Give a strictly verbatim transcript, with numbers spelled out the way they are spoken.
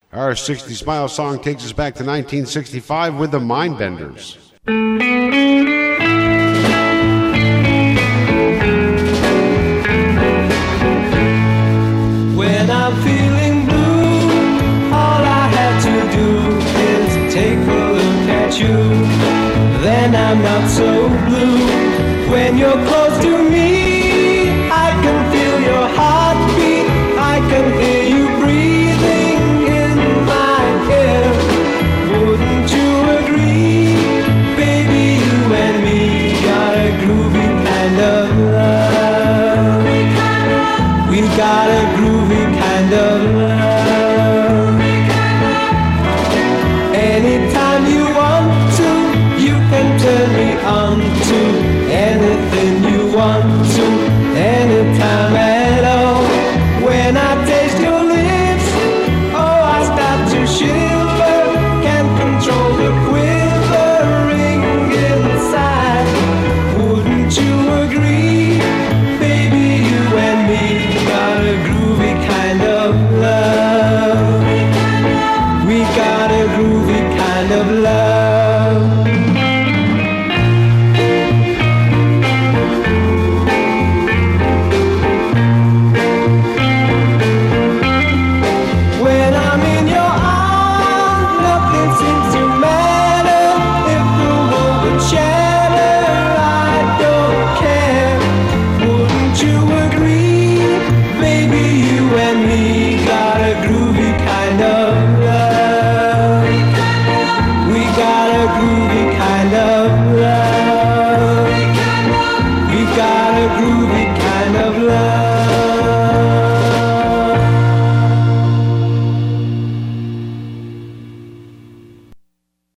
Our sixty Smile song takes us back to nineteen sixty-five with the Mindbenders. When I'm feeling blue, all I have to do is take a look at you. Then I'm not so blue. When you're close to